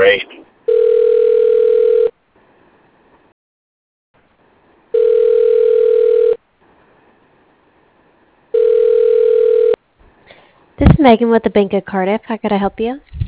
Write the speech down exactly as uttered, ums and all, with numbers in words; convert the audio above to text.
great. This is Megan with the Bank of Cardiff. How could I help you?